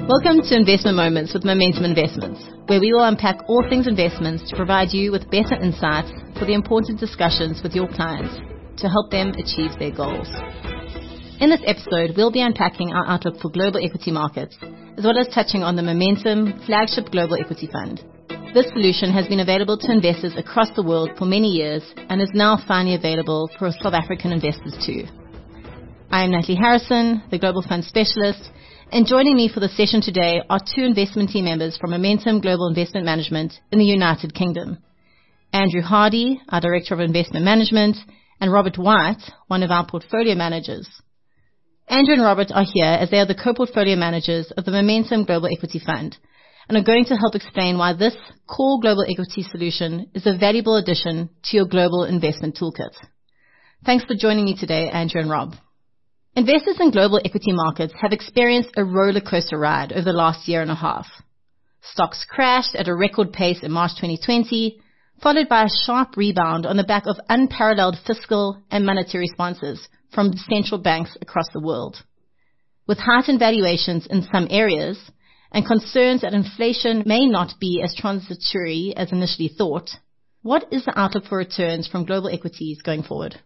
Welcome to Investment Moments with Momentum Investments, where we will unpack all things investments to provide you with better insights for the important discussions with your clients to help them achieve their goals. In this episode, we'll be unpacking our outlook for global equity markets, as well as touching on the Momentum Flagship Global Equity Fund. This solution has been available to investors across the world for many years and is now finally available for South African investors too. I am Natalie Harrison, the Global Fund Specialist, and joining me for the session today are two investment team members from Momentum Global Investment Management in the United Kingdom. Andrew Hardy, our Director of Investment Management, and Robert White, one of our portfolio managers. Andrew and Robert are here as they are the co-portfolio managers of the Momentum Global Equity Fund and are going to help explain why this core global equity solution is a valuable addition to your global investment toolkit. Thanks for joining me today, Andrew and Rob. Investors in global equity markets have experienced a roller coaster ride over the last year and a half. Stocks crashed at a record pace in March 2020, followed by a sharp rebound on the back of unparalleled fiscal and monetary responses from central banks across the world. With heightened valuations in some areas and concerns that inflation may not be as transitory as initially thought, what is the outlook for returns from global equities going forward?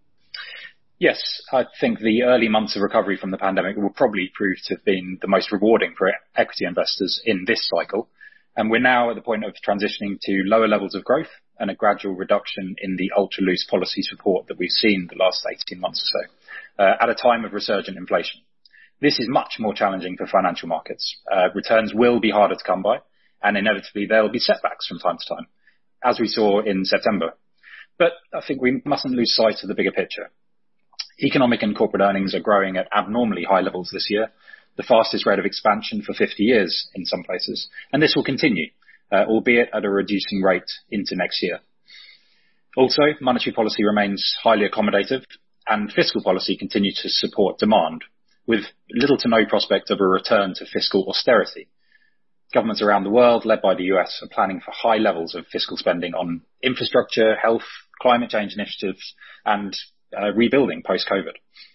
Yes, I think the early months of recovery from the pandemic will probably prove to have been the most rewarding for equity investors in this cycle. And we're now at the point of transitioning to lower levels of growth and a gradual reduction in the ultra-loose policy support that we've seen the last 18 months or so, at a time of resurgent inflation. This is much more challenging for financial markets. Returns will be harder to come by, and inevitably there will be setbacks from time to time, as we saw in September. But I think we mustn't lose sight of the bigger picture. Economic and corporate earnings are growing at abnormally high levels this year, the fastest rate of expansion for 50 years in some places, and this will continue, albeit at a reducing rate into next year. Also, monetary policy remains highly accommodative, and fiscal policy continues to support demand, with little to no prospect of a return to fiscal austerity. Governments around the world, led by the US, are planning for high levels of fiscal spending on infrastructure, health, climate change initiatives, and rebuilding post-COVID.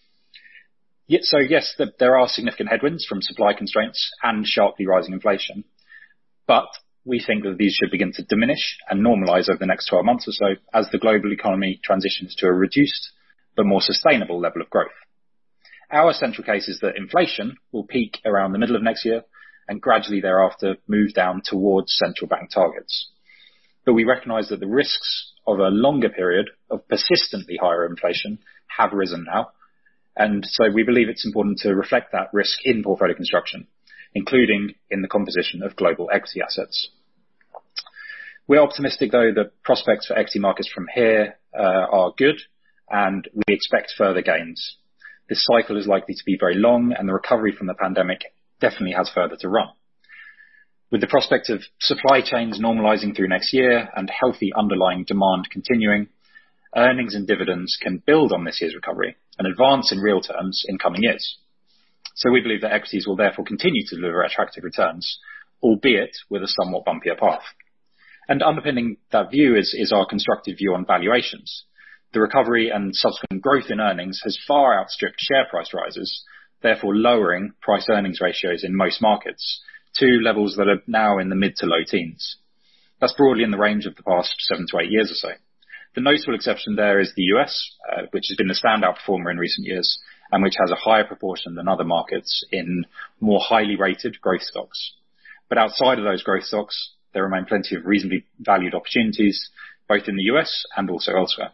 So yes, there are significant headwinds from supply constraints and sharply rising inflation, but we think that these should begin to diminish and normalize over the next 12 months or so as the global economy transitions to a reduced but more sustainable level of growth. Our central case is that inflation will peak around the middle of next year and gradually thereafter move down towards central bank targets. But we recognize that the risks of a longer period of persistently higher inflation have risen now. And so we believe it's important to reflect that risk in portfolio construction, including in the composition of global equity assets. We're optimistic, though, that prospects for equity markets from here are good, and we expect further gains. This cycle is likely to be very long, and the recovery from the pandemic definitely has further to run. With the prospect of supply chains normalizing through next year and healthy underlying demand continuing, earnings and dividends can build on this year's recovery and advance in real terms in coming years. So we believe that equities will therefore continue to deliver attractive returns, albeit with a somewhat bumpier path. And underpinning that view is our constructive view on valuations. The recovery and subsequent growth in earnings has far outstripped share price rises, therefore lowering price-earnings ratios in most markets to levels that are now in the mid to low teens. That's broadly in the range of the past 7 to 8 years or so. The notable exception there is the US, which has been the standout performer in recent years and which has a higher proportion than other markets in more highly rated growth stocks. But outside of those growth stocks, there remain plenty of reasonably valued opportunities, both in the US and also elsewhere.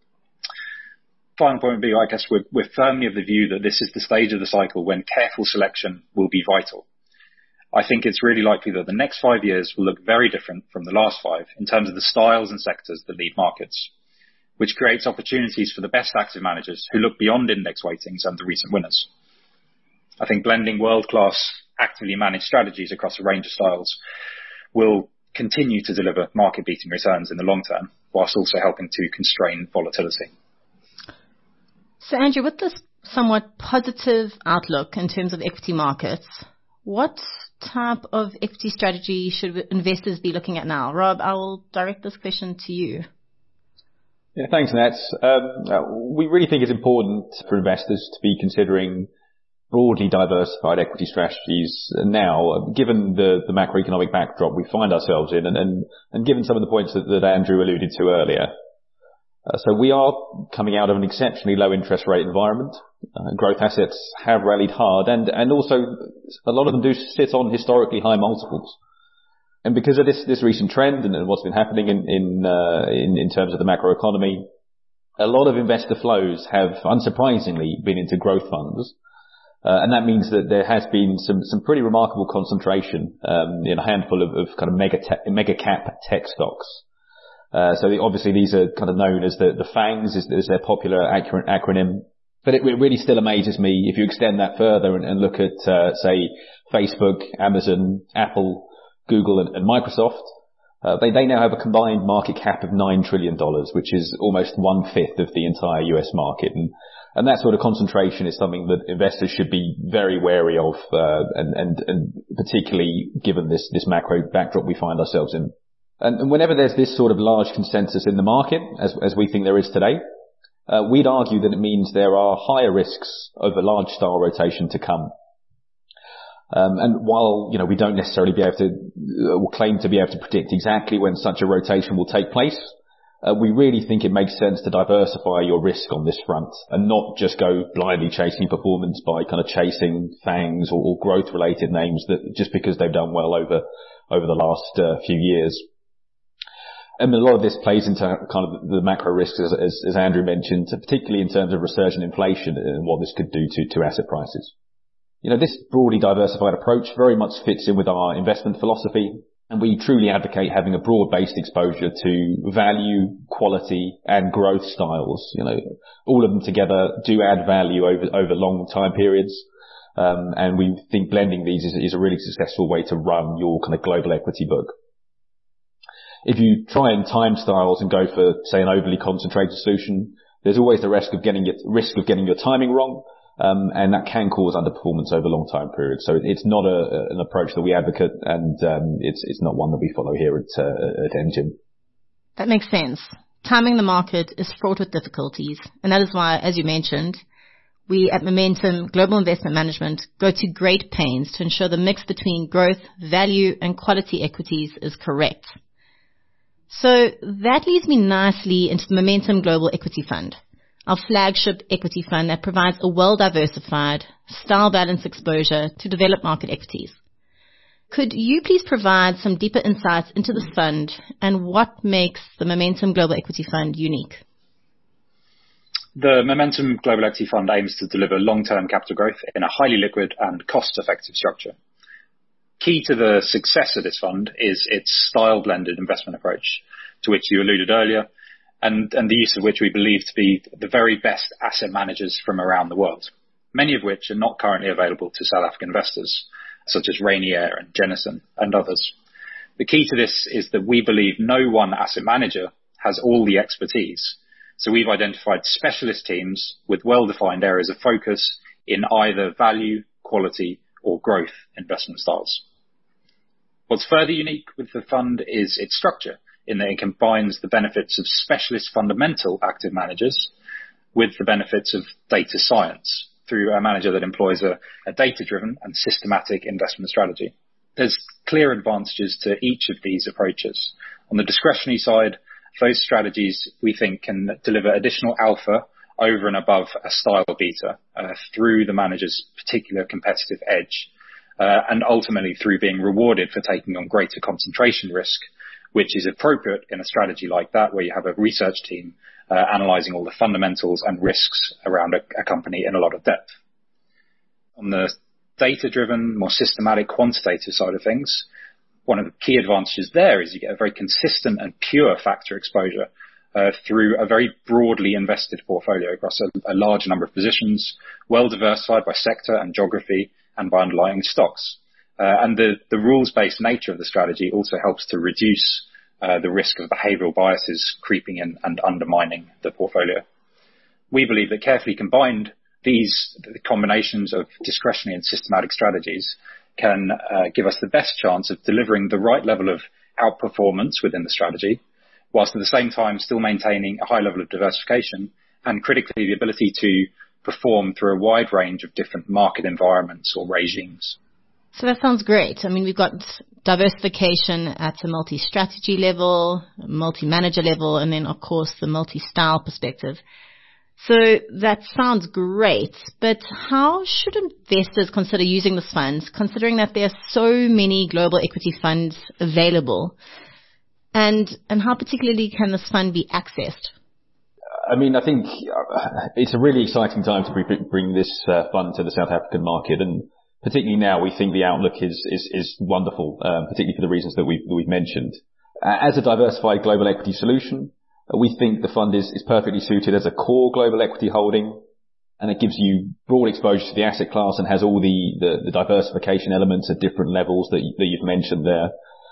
Final point would be, I guess, we're firmly of the view that this is the stage of the cycle when careful selection will be vital. I think it's really likely that the next 5 years will look very different from the last 5 in terms of the styles and sectors that lead markets, which creates opportunities for the best active managers who look beyond index weightings and the recent winners. I think blending world-class, actively managed strategies across a range of styles will continue to deliver market-beating returns in the long term, whilst also helping to constrain volatility. So Andrew, with this somewhat positive outlook in terms of equity markets, what type of equity strategy should investors be looking at now? Rob, I will direct this question to you. Yeah, thanks, Nat. We really think it's important for investors to be considering broadly diversified equity strategies now, given the macroeconomic backdrop we find ourselves in, and given some of the points that Andrew alluded to earlier. So we are coming out of an exceptionally low interest rate environment. Growth assets have rallied hard, and also a lot of them do sit on historically high multiples. And because of this recent trend and what's been happening in terms of the macroeconomy, a lot of investor flows have unsurprisingly been into growth funds. And that means that there has been some pretty remarkable concentration in a handful of kind of mega cap tech stocks. So obviously these are kind of known as the FANGs, is their popular acronym. But it really still amazes me if you extend that further and look at, say, Facebook, Amazon, Apple, Google and Microsoft. They now have a combined market cap of $9 trillion, which is almost 1/5 of the entire US market. And that sort of concentration is something that investors should be very wary of, and particularly given this macro backdrop we find ourselves in. And whenever there's this sort of large consensus in the market, as we think there is today, we'd argue that it means there are higher risks of a large style rotation to come. And while, we don't necessarily be able to, or claim to be able to predict exactly when such a rotation will take place, we really think it makes sense to diversify your risk on this front and not just go blindly chasing performance by kind of chasing FANGs or growth related names that just because they've done well over the last few years. And a lot of this plays into kind of the macro risks, as Andrew mentioned, particularly in terms of resurgent inflation and what this could do to asset prices. This broadly diversified approach very much fits in with our investment philosophy, and we truly advocate having a broad-based exposure to value, quality, and growth styles. All of them together do add value over long time periods, and we think blending these is a really successful way to run your kind of global equity book. If you try and time styles and go for, say, an overly concentrated solution, there's always the risk of getting your timing wrong, and that can cause underperformance over long time periods. So it's not an approach that we advocate, and it's not one that we follow here at Engine. That makes sense. Timing the market is fraught with difficulties, and that is why, as you mentioned, we at Momentum Global Investment Management go to great pains to ensure the mix between growth, value, and quality equities is correct. So that leads me nicely into the Momentum Global Equity Fund, our flagship equity fund that provides a well-diversified, style-balanced exposure to developed market equities. Could you please provide some deeper insights into this fund and what makes the Momentum Global Equity Fund unique? The Momentum Global Equity Fund aims to deliver long-term capital growth in a highly liquid and cost-effective structure. Key to the success of this fund is its style-blended investment approach, to which you alluded earlier, and the use of which we believe to be the very best asset managers from around the world, many of which are not currently available to South African investors, such as Rainier and Jennison and others. The key to this is that we believe no one asset manager has all the expertise. So we've identified specialist teams with well-defined areas of focus in either value, quality, or growth investment styles. What's further unique with the fund is its structure, in that it combines the benefits of specialist fundamental active managers with the benefits of data science through a manager that employs a data-driven and systematic investment strategy. There's clear advantages to each of these approaches. On the discretionary side, those strategies we think can deliver additional alpha over and above a style beta through the manager's particular competitive edge, and ultimately through being rewarded for taking on greater concentration risk, which is appropriate in a strategy like that, where you have a research team analysing all the fundamentals and risks around a company in a lot of depth. On the data-driven, more systematic, quantitative side of things, one of the key advantages there is you get a very consistent and pure factor exposure through a very broadly invested portfolio across a large number of positions, well diversified by sector and geography and by underlying stocks. And the rules-based nature of the strategy also helps to reduce the risk of behavioural biases creeping in and undermining the portfolio. We believe that carefully combined, the combinations of discretionary and systematic strategies can give us the best chance of delivering the right level of outperformance within the strategy, whilst at the same time still maintaining a high level of diversification and critically the ability to perform through a wide range of different market environments or regimes. So that sounds great. I mean, we've got diversification at a multi-strategy level, multi-manager level, and then, of course, the multi-style perspective. So that sounds great, but how should investors consider using this fund, considering that there are so many global equity funds available? And how particularly can this fund be accessed? I mean, I think it's a really exciting time to bring this fund to the South African market, and particularly now we think the outlook is wonderful, particularly for the reasons that we've mentioned. As a diversified global equity solution, we think the fund is perfectly suited as a core global equity holding, and it gives you broad exposure to the asset class and has all the diversification elements at different levels that you've mentioned there.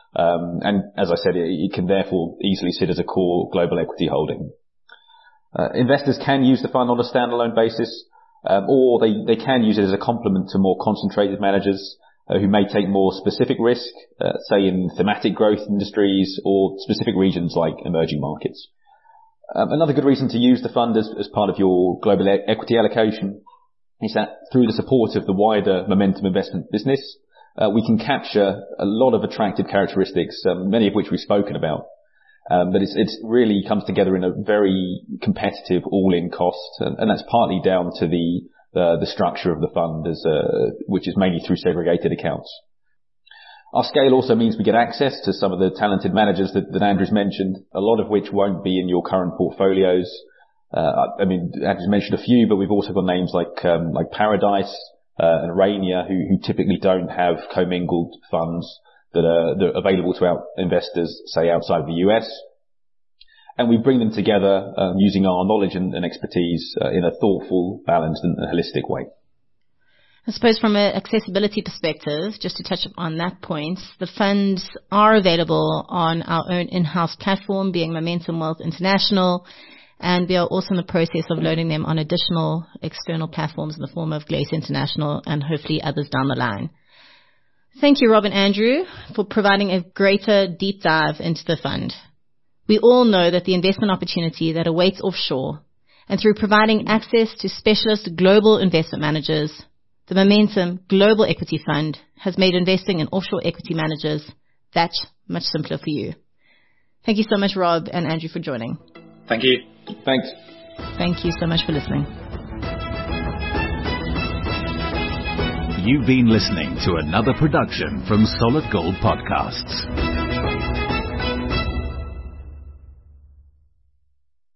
And as I said, it can therefore easily sit as a core global equity holding. Investors can use the fund on a standalone basis, or they can use it as a complement to more concentrated managers who may take more specific risk, say in thematic growth industries or specific regions like emerging markets. Another good reason to use the fund as part of your global equity allocation is that through the support of the wider Momentum investment business, we can capture a lot of attractive characteristics, many of which we've spoken about. But it's really comes together in a very competitive all-in cost, and that's partly down to the structure of the fund, which is mainly through segregated accounts. Our scale also means we get access to some of the talented managers that Andrew's mentioned, a lot of which won't be in your current portfolios. I mean, Andrew's mentioned a few, but we've also got names like Paradise and Rainier, who typically don't have commingled funds that are available to investors, say, outside of the US. And we bring them together using our knowledge and expertise in a thoughtful, balanced and holistic way. I suppose from an accessibility perspective, just to touch on that point, the funds are available on our own in-house platform, being Momentum Wealth International, and we are also in the process of loading them on additional external platforms in the form of Glace International and hopefully others down the line. Thank you, Rob and Andrew, for providing a greater deep dive into the fund. We all know that the investment opportunity that awaits offshore, and through providing access to specialist global investment managers, the Momentum Global Equity Fund has made investing in offshore equity managers that much simpler for you. Thank you so much, Rob and Andrew, for joining. Thank you. Thanks. Thank you so much for listening. You've been listening to another production from Solid Gold Podcasts.